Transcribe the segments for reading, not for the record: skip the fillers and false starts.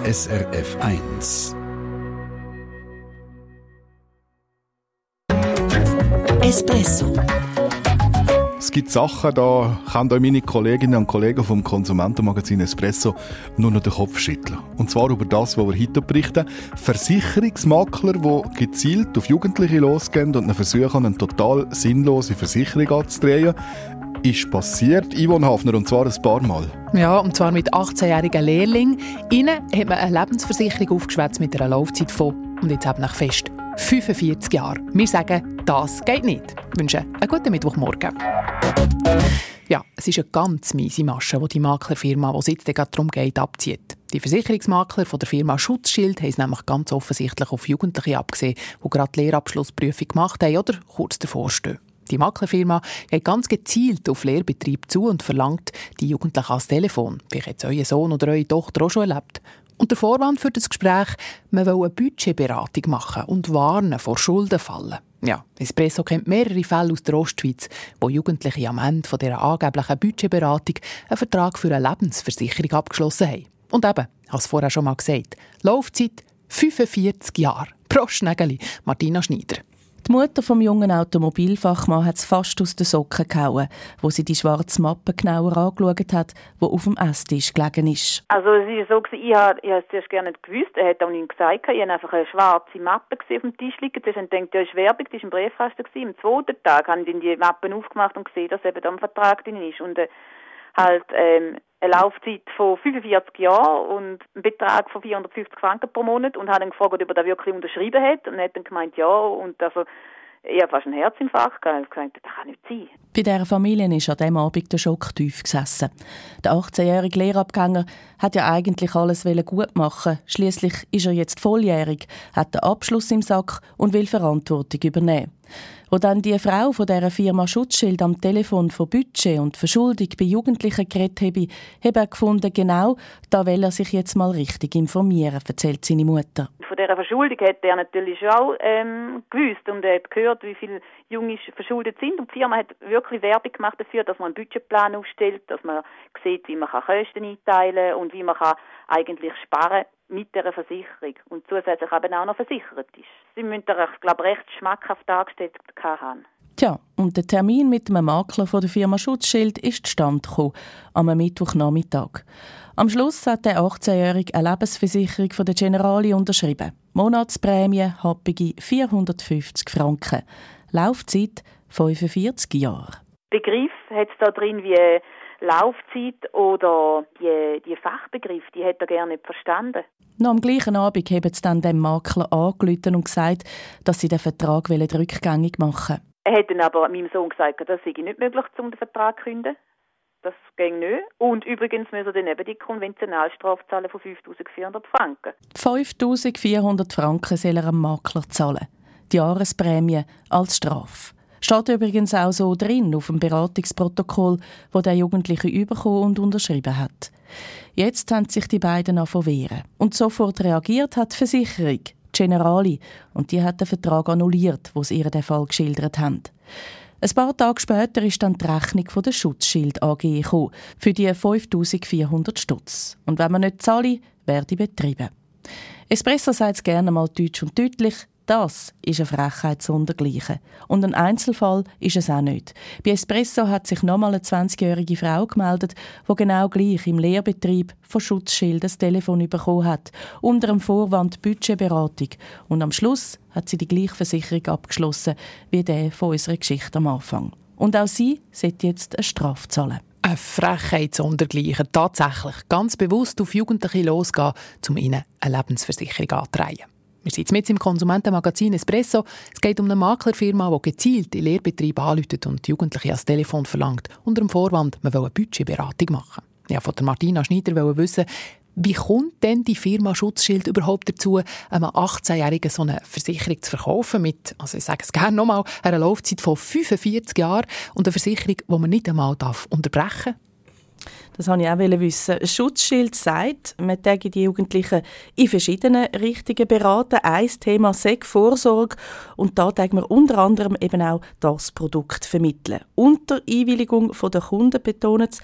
SRF 1. Espresso. Es gibt Sachen, da können euch meine Kolleginnen und Kollegen vom Konsumentenmagazin Espresso nur noch den Kopf schütteln. Und zwar über das, was wir heute berichten. Versicherungsmakler, die gezielt auf Jugendliche losgehen und versuchen, eine total sinnlose Versicherung anzudrehen. Ist passiert, Yvonne Hafner, und zwar ein paar Mal. Ja, und zwar mit 18-jährigen Lehrlingen. Ihnen hat man eine Lebensversicherung aufgeschwätzt mit einer Laufzeit von, und jetzt eben nach fest, 45 Jahren. Wir sagen, das geht nicht. Ich wünsche einen guten Mittwochmorgen. Ja, es ist eine ganz miese Masche, die Maklerfirma, die es jetzt gerade darum geht, abzieht. Die Versicherungsmakler von der Firma Schutzschild haben es nämlich ganz offensichtlich auf Jugendliche abgesehen, die gerade die Lehrabschlussprüfung gemacht haben oder kurz davor stehen. Die Maklerfirma geht ganz gezielt auf Lehrbetrieb zu und verlangt die Jugendlichen ans Telefon. Vielleicht hat es euer Sohn oder eure Tochter auch schon erlebt. Und der Vorwand für das Gespräch, man will eine Budgetberatung machen und warnen vor Schuldenfallen. Ja, Espresso kennt mehrere Fälle aus der Ostschweiz, wo Jugendliche am Ende von dieser angeblichen Budgetberatung einen Vertrag für eine Lebensversicherung abgeschlossen haben. Und eben, ich habe es vorher schon mal gesagt, Laufzeit 45 Jahre. Prost, Nägeli, Martina Schneider. Die Mutter vom jungen Automobilfachmann hat es fast aus den Socken gehauen, wo sie die schwarze Mappe genauer angeschaut hat, die auf dem Esstisch gelegen ist. Also es war so, ich habe es zuerst gar nicht gewusst, er hat auch nichts gesagt. Ich habe einfach eine schwarze Mappe auf dem Tisch liegen. Zuerst habe ich gedacht, ja, ist Werbung, das war im Briefkasten. Am zweiten Tag habe ich die Mappen aufgemacht und gesehen, dass eben da ein Vertrag drin ist. Und eine Laufzeit von 45 Jahren und einen Betrag von 450 Franken pro Monat und habe dann gefragt, ob er das wirklich unterschrieben hat und er hat dann gemeint, ja, und also ich habe fast einen Herzinfarkt gehabt. Ich habe gesagt, das kann nicht sein. Bei dieser Familie ist an diesem Abend der Schock tief gesessen. Der 18-jährige Lehrabgänger hat ja eigentlich alles gut machen. Schliesslich ist er jetzt volljährig, hat den Abschluss im Sack und will Verantwortung übernehmen. Wo dann die Frau von dieser Firma Schutzschild am Telefon von Budget und Verschuldung bei Jugendlichen geredet habe er gefunden, genau da will er sich jetzt mal richtig informieren, erzählt seine Mutter. Von dieser Verschuldung hat er natürlich auch gewusst und er hat gehört, wie viele Junge verschuldet sind. Und die Firma hat wirklich Werbung gemacht dafür, dass man einen Budgetplan aufstellt, dass man sieht, wie man Kosten einteilen kann und wie man eigentlich sparen mit dieser Versicherung und zusätzlich eben auch noch versichert ist. Sie müssen da, glaube ich, recht schmackhaft dargestellt haben. Tja, und der Termin mit einem Makler von der Firma Schutzschild ist zustande gekommen, am Mittwochnachmittag. Am Schluss hat der 18-Jährige eine Lebensversicherung von der Generali unterschrieben. Monatsprämie happige 450 Franken. Laufzeit 45 Jahre. Begriff hat es da drin wie Laufzeit oder die Fachbegriffe, die hat er gerne nicht verstanden. Noch am gleichen Abend haben sie dann dem Makler angerufen und gesagt, dass sie den Vertrag rückgängig machen wollen. Er hat dann aber meinem Sohn gesagt, das sei nicht möglich, um den Vertrag zu künden. Das ging nicht. Und übrigens müssen er dann eben die Konventionalstrafe zahlen von 5'400 Franken. 5'400 Franken soll er am Makler zahlen. Die Jahresprämie als Strafe. Steht übrigens auch so drin auf dem Beratungsprotokoll, das der Jugendliche bekommen und unterschrieben hat. Jetzt haben sich die beiden wehren. Und sofort reagiert hat die Versicherung, die Generali, und die hat den Vertrag annulliert, wo sie ihr den Fall geschildert haben. Ein paar Tage später ist dann die Rechnung von der Schutzschild AG gekommen, für die 5'400 Stutz. Und wenn man nicht zahle, werde betrieben. Espresso sagt es gerne mal deutsch und deutlich: Das ist eine Frechheit sondergleichen. Und ein Einzelfall ist es auch nicht. Bei Espresso hat sich nochmal eine 20-jährige Frau gemeldet, die genau gleich im Lehrbetrieb von Schutzschild ein Telefon bekommen hat, unter dem Vorwand Budgetberatung. Und am Schluss hat sie die gleiche Versicherung abgeschlossen wie der von unserer Geschichte am Anfang. Und auch sie sollte jetzt eine Strafe zahlen. Eine Frechheit sondergleichen. Tatsächlich ganz bewusst auf Jugendliche losgehen, um ihnen eine Lebensversicherung anzutreiben. Wir sind jetzt im Konsumentenmagazin Espresso. Es geht um eine Maklerfirma, die gezielt in Lehrbetriebe anruft und die Jugendliche ans Telefon verlangt, unter dem Vorwand, man will eine Budgetberatung machen. Ja, von der Martina Schneider wollen wissen, wie kommt denn die Firma Schutzschild überhaupt dazu, einem 18-Jährigen so eine Versicherung zu verkaufen mit, also ich sage es gerne nochmal, einer Laufzeit von 45 Jahren und eine Versicherung, die man nicht einmal unterbrechen darf? Das wollte ich auch wissen. Ein Schutzschild sagt, man täge die Jugendlichen in verschiedenen Richtungen beraten. Ein Thema sei Vorsorge und da täge man unter anderem eben auch das Produkt vermitteln. Unter Einwilligung der Kunden, betont es.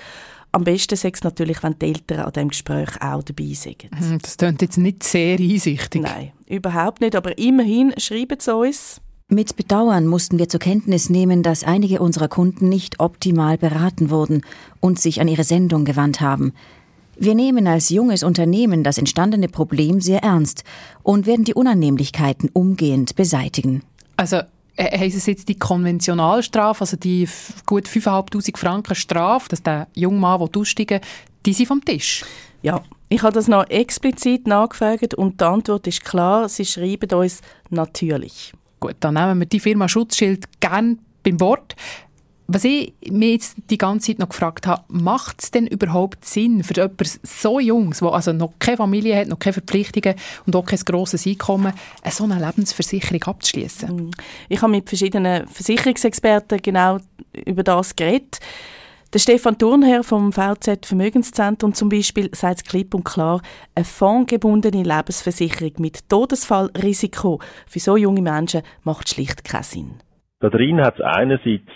Am besten sei es natürlich, wenn die Eltern an diesem Gespräch auch dabei sind. Das klingt jetzt nicht sehr einsichtig. Nein, überhaupt nicht, aber immerhin schreiben sie uns. Mit Bedauern mussten wir zur Kenntnis nehmen, dass einige unserer Kunden nicht optimal beraten wurden und sich an ihre Sendung gewandt haben. Wir nehmen als junges Unternehmen das entstandene Problem sehr ernst und werden die Unannehmlichkeiten umgehend beseitigen. Also heisst es jetzt die Konventionalstrafe, also die gut 5'500 Franken Strafe, dass der junge Mann aussteigen will, die sind vom Tisch? Ja, ich habe das noch explizit nachgefragt und die Antwort ist klar, sie schreiben uns natürlich. Gut, dann nehmen wir die Firma Schutzschild gerne beim Wort. Was ich mir jetzt die ganze Zeit noch gefragt habe, macht es denn überhaupt Sinn für jemanden so Jungs, der also noch keine Familie hat, noch keine Verpflichtungen und auch kein grosses Einkommen, eine so eine Lebensversicherung abzuschließen? Ich habe mit verschiedenen Versicherungsexperten genau über das geredet. Der Stefan Thurnherr vom VZ Vermögenszentrum zum Beispiel sagt klipp und klar, eine fondgebundene Lebensversicherung mit Todesfallrisiko für so junge Menschen macht schlicht keinen Sinn. Da drin hat es einerseits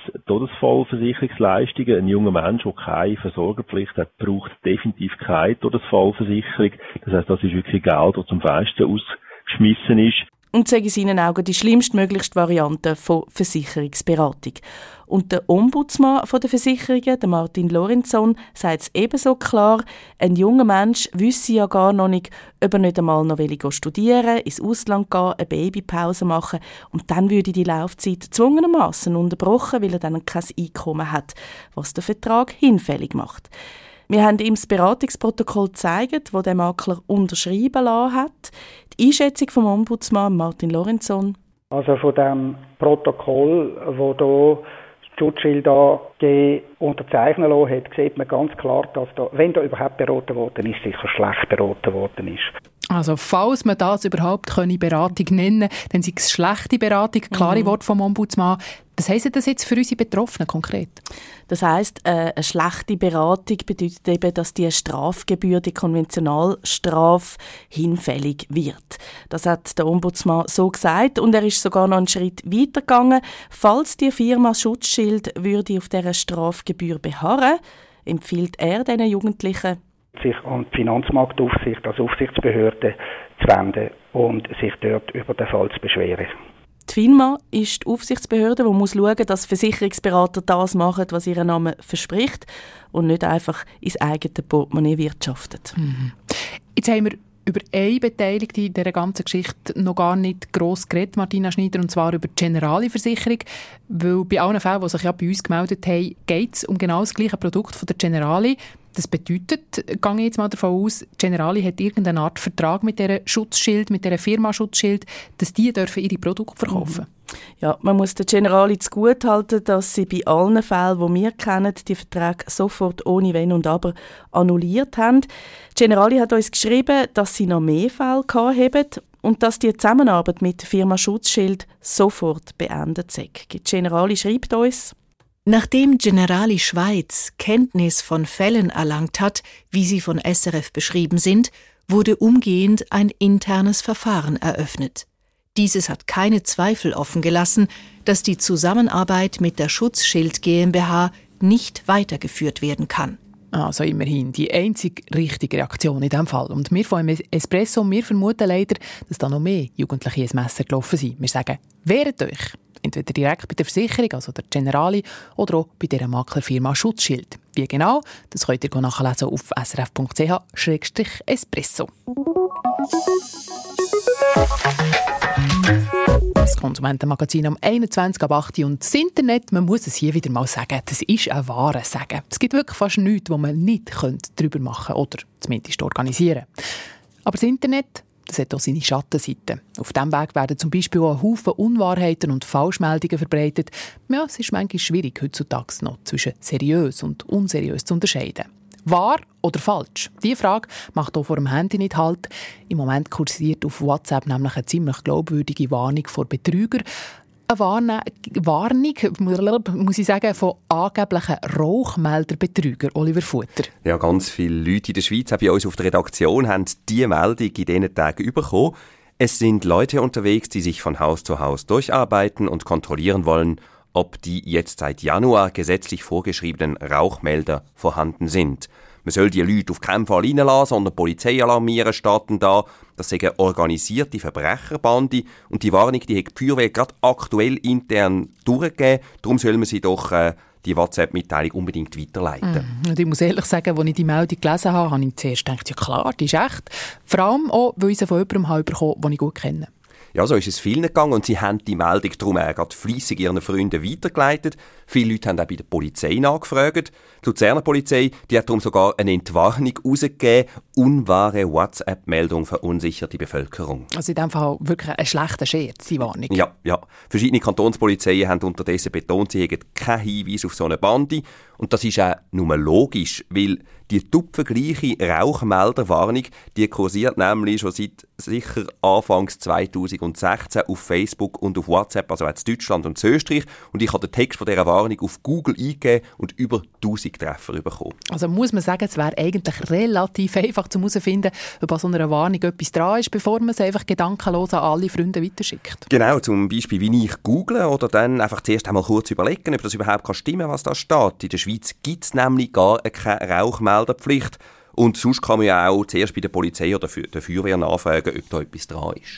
Todesfallversicherungsleistungen. Ein junger Mensch, der keine Versorgerpflicht hat, braucht definitiv keine Todesfallversicherung. Das heisst, das ist wirklich Geld, das zum Fenster ausgeschmissen ist. Und sagen in seinen Augen die schlimmstmöglichste Variante von Versicherungsberatung. Und der Ombudsmann der Versicherungen, der Martin Lorenzon, sagt es ebenso klar, ein junger Mensch wüsste ja gar noch nicht, ob er nicht einmal noch studieren, ins Ausland gehen, eine Babypause machen und dann würde die Laufzeit gezwungenermassen unterbrochen, weil er dann kein Einkommen hat, was den Vertrag hinfällig macht. Wir haben ihm das Beratungsprotokoll gezeigt, das der Makler unterschreiben lassen hat. Die Einschätzung vom Ombudsmann Martin Lorenzon. Also von dem Protokoll, das hier Schutzschild AG unterzeichnen lassen hat, sieht man ganz klar, dass da, wenn da überhaupt beraten worden ist, sicher schlecht beraten worden ist. Also falls man das überhaupt Beratung nennen kann, dann ist es schlechte Beratung, klare Wort vom Ombudsmann. Was heisst das jetzt für unsere Betroffenen konkret? Das heisst, eine schlechte Beratung bedeutet eben, dass die Strafgebühr, die Konventionalstrafe, hinfällig wird. Das hat der Ombudsmann so gesagt und er ist sogar noch einen Schritt weiter gegangen. Falls die Firma Schutzschild würde auf dieser Strafgebühr beharren, empfiehlt er diesen Jugendlichen, sich an die Finanzmarktaufsicht als Aufsichtsbehörde zu wenden und sich dort über den Fall zu beschweren. Die FINMA ist die Aufsichtsbehörde, die muss schauen, dass Versicherungsberater das machen, was ihr Name verspricht und nicht einfach ins eigene Portemonnaie wirtschaftet. Jetzt haben wir über eine Beteiligte in dieser ganzen Geschichte noch gar nicht gross geredet, Martina Schneider, und zwar über die Generali-Versicherung, weil bei allen Fällen, die sich ja bei uns gemeldet haben, geht es um genau das gleiche Produkt von der Generali. Das bedeutet, gehe ich jetzt mal davon aus, Generali hat irgendeine Art Vertrag mit dieser Schutzschild, mit dieser Firma Schutzschild, dass die dürfen ihre Produkte verkaufen. Ja, man muss der Generali zugutehalten, dass sie bei allen Fällen, die wir kennen, die Verträge sofort ohne Wenn und Aber annulliert haben. Generali hat uns geschrieben, dass sie noch mehr Fälle haben und dass die Zusammenarbeit mit der Firma Schutzschild sofort beendet sei. Die Generali schreibt uns: Nachdem Generali Schweiz Kenntnis von Fällen erlangt hat, wie sie von SRF beschrieben sind, wurde umgehend ein internes Verfahren eröffnet. Dieses hat keine Zweifel offen gelassen, dass die Zusammenarbeit mit der Schutzschild GmbH nicht weitergeführt werden kann. Also immerhin die einzige richtige Reaktion in diesem Fall. Und wir von Espresso, wir vermuten leider, dass da noch mehr Jugendliche ins Messer gelaufen sind. Wir sagen, wehret euch. Entweder direkt bei der Versicherung, also der Generali, oder auch bei dieser Maklerfirma Schutzschild. Wie genau, das könnt ihr nachlesen auf srf.ch/espresso. Das Konsumentenmagazin am 21.08. und das Internet, man muss es hier wieder mal sagen, das ist ein wahres Sagen. Es gibt wirklich fast nichts, was man nicht darüber machen könnte oder zumindest organisieren. Aber das Internet, das hat auch seine Schattenseiten. Auf diesem Weg werden zum Beispiel auch ein Haufen Unwahrheiten und Falschmeldungen verbreitet. Ja, es ist manchmal schwierig, heutzutage noch zwischen seriös und unseriös zu unterscheiden. Wahr oder falsch? Diese Frage macht auch vor dem Handy nicht Halt. Im Moment kursiert auf WhatsApp nämlich eine ziemlich glaubwürdige Warnung vor Betrügern. Eine Warnung, muss ich sagen, von angeblichen Rauchmelderbetrügern. Oliver Futter. Ja, ganz viele Leute in der Schweiz, auch bei uns auf der Redaktion, haben diese Meldung in diesen Tagen bekommen. Es sind Leute unterwegs, die sich von Haus zu Haus durcharbeiten und kontrollieren wollen, ob die jetzt seit Januar gesetzlich vorgeschriebenen Rauchmelder vorhanden sind. Man soll die Leute auf keinen Fall reinlassen, sondern die Polizei alarmieren, steht da. Das sind organisierte Verbrecherbande und die Warnung, die hat die Feuerwehr gerade aktuell intern durchgegeben. Darum soll man sie doch die WhatsApp-Mitteilung unbedingt weiterleiten. Und ich muss ehrlich sagen, als ich die Meldung gelesen habe, habe ich zuerst gedacht, ja klar, die ist echt. Vor allem auch, weil ich sie von jemandem bekommen habe, den ich gut kenne. Ja, so ist es vielen gegangen und sie haben die Meldung darum gerade fleissig ihren Freunden weitergeleitet. Viele Leute haben auch bei der Polizei nachgefragt. Die Luzerner Polizei, die hat darum sogar eine Entwarnung herausgegeben. Unwahre WhatsApp-Meldung verunsichert die Bevölkerung. Also in dem Fall wirklich ein schlechter Scherz, die Warnung. Ja. Verschiedene Kantonspolizeien haben unterdessen betont, sie hätten keinen Hinweis auf so eine Bande. Und das ist auch nur logisch, weil die tupfengleiche Rauchmelderwarnung, die kursiert nämlich schon seit sicher Anfangs 2016 auf Facebook und auf WhatsApp, also auch in Deutschland und in Österreich. Und ich habe den Text von dieser Warnung auf Google eingegeben und über 1000 Treffer bekommen. Also muss man sagen, es wäre eigentlich relativ einfach herauszufinden, ob an so einer Warnung etwas dran ist, bevor man es einfach gedankenlos an alle Freunde weiterschickt. Genau, zum Beispiel wie ich google oder dann einfach zuerst einmal kurz überlegen, ob das überhaupt stimmen kann, was da steht. In der Schweiz gibt es nämlich gar keine Rauchmelderpflicht. Und sonst kann man ja auch zuerst bei der Polizei oder der Feuerwehr nachfragen, ob da etwas dran ist.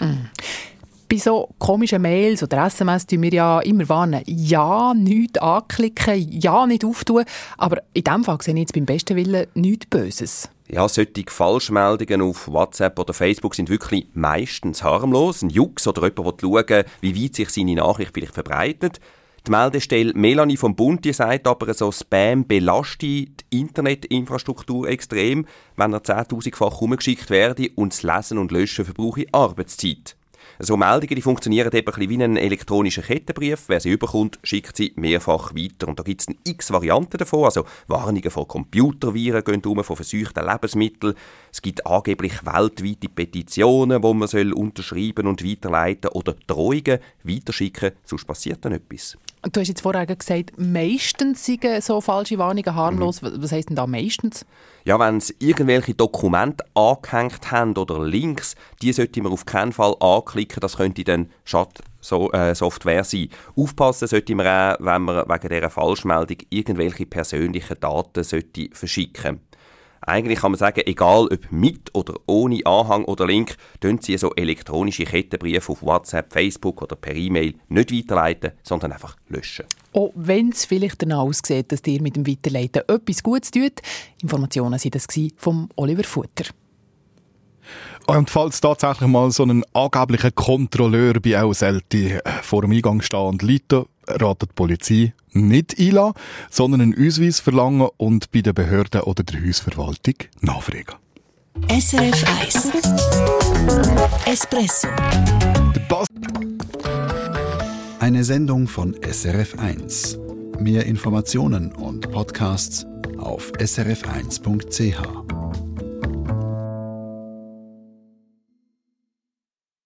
Bei so komischen Mails oder SMS tun wir ja immer warnen. Ja, nichts anklicken, ja, nicht auftun. Aber in diesem Fall sehe ich jetzt beim besten Willen nichts Böses. Ja, solche Falschmeldungen auf WhatsApp oder Facebook sind wirklich meistens harmlos. Ein Jux oder jemand will schauen, wie weit sich seine Nachricht vielleicht verbreitet. Die Meldestelle Melanie vom Bund, die sagt aber, so Spam belastet die Internetinfrastruktur extrem, wenn er 10'000-fach herumgeschickt werde und das Lesen und Löschen verbrauche Arbeitszeit. So Meldungen, die funktionieren eben ein bisschen wie ein elektronischer Kettenbrief. Wer sie überkommt, schickt sie mehrfach weiter. Und da gibt es x Varianten davon. Also Warnungen von Computerviren gehen um, von verseuchten Lebensmitteln. Es gibt angeblich weltweite Petitionen, die man unterschreiben und weiterleiten oder Drohungen weiterschicken, sonst passiert dann etwas. Du hast jetzt vorher gesagt, meistens sind so falsche Warnungen harmlos. Was heisst denn da meistens? Ja, wenn sie irgendwelche Dokumente angehängt haben oder Links, die sollte man auf keinen Fall anklicken. Das könnte dann Schadsoftware sein. Aufpassen sollte man auch, wenn man wegen dieser Falschmeldung irgendwelche persönlichen Daten verschicken sollte. Eigentlich kann man sagen, egal ob mit oder ohne Anhang oder Link, können Sie so elektronische Kettenbriefe auf WhatsApp, Facebook oder per E-Mail nicht weiterleiten, sondern einfach löschen. Auch wenn es vielleicht danach aussieht, dass ihr mit dem Weiterleiten etwas Gutes tut. Informationen waren das von Oliver Futter. Und falls tatsächlich mal so ein angeblicher Kontrolleur bei auch selten vor dem Eingang stehen und Leute, ratet die Polizei nicht einlassen, sondern einen Ausweis verlangen und bei der Behörde oder der Hausverwaltung nachfragen. SRF 1 Espresso. Eine Sendung von SRF 1. Mehr Informationen und Podcasts auf srf1.ch.